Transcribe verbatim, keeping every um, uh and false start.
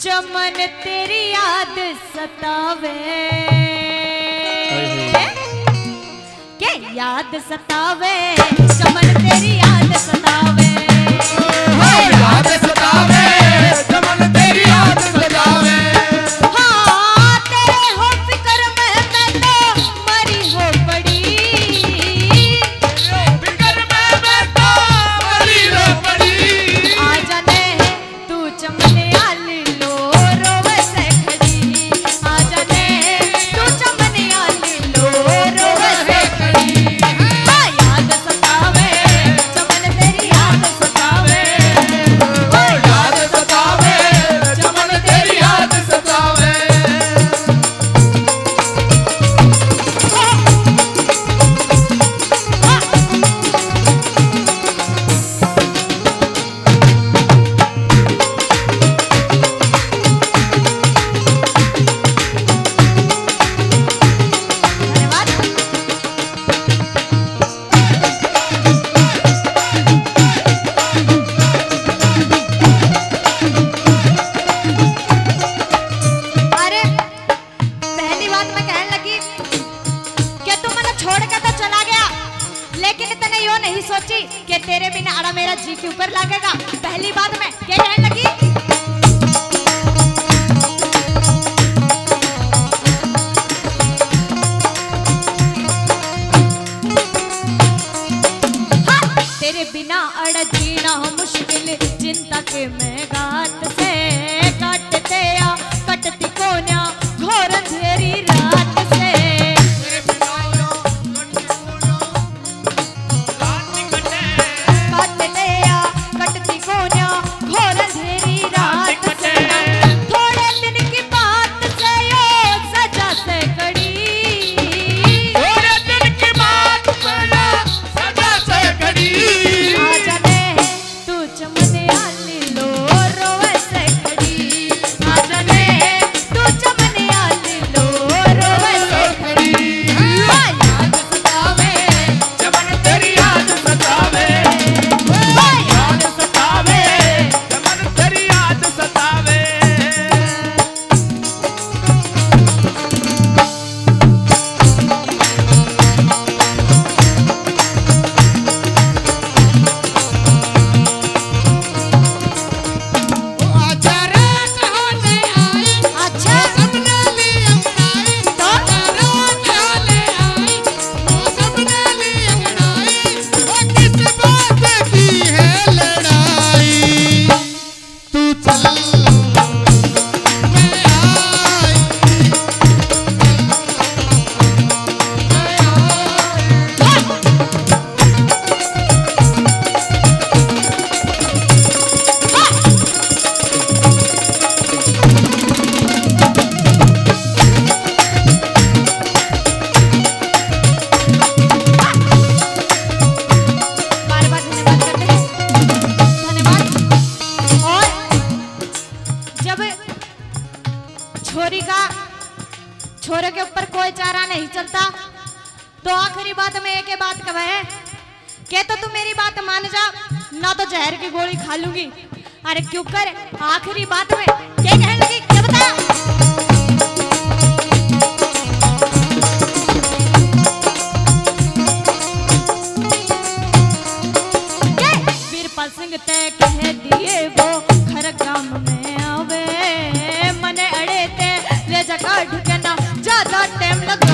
चमन तेरी याद सतावे के याद सतावे चमन तेरी याद सतावे याद सतावे चमन तेरी याद सतावे हाँ तेरे हो फिक्र में मैं तो मरी हो पड़ी फिक्र में मैं तो मरी हो पड़ी आ जाने तू चमन आली लो रोवे से खड़ी आ जाने तू चमन आली लो रोवे से खड़ी हाँ याद सतावे चमन तेरी याद सतावे ओ याद सतावे चमन तेरी याद सतावे धन्यवाद अरे पहली बात मैं कहने लगी कि तू मैंने छोड़ के तो चला गया लेकिन इतने यो नहीं सोची कि तेरे बिना अड़ा मेरा जी के ऊपर लगेगा। पहली बात मैं क्या कहने लगी हाँ, तेरे बिना अड़ जीना मुश्किल चिंता के मैं गात से काटते या कटती कोन्या घोर अंधेरी रात से काटते या कटती कोन्या घोर अंधेरी रात से थोड़े दिन की बात से यो सजा से कड़ी थोड़े दिन की बात पहले सदा से घड़ी आ जाने तू चमन आली लो रोवे से खड़ी आ जाने तू चमन आली लो रोवे से खड़ी हाँ, याद सतावे चमन तेरी याद सतावे हाँ, याद सतावे चमन तेरी याद सतावे आजा रे कहने आई अच्छा सबने ली अंगड़ाई तो कहने आई वो सबने ली अंगड़ाई वो किस बात की है लड़ाई तू चल मैं आई बार बार धन्यवाद करते हैं धन्यवाद। और जब छोरी का छोरे के ऊपर कोई चारा नहीं चलता तो आखिरी बात में एक ही बात कहे है कि तो तू मेरी बात मान जा ना तो जहर की गोली खा लूंगी। अरे क्यों कर आखिरी बात में क्या कहने लगी क्या बता वीरपाल सिंह तय कह दिए वो घर ग्राम में आवे मने अड़े ते ले जा काढ़ के ना ज्यादा टाइम लगा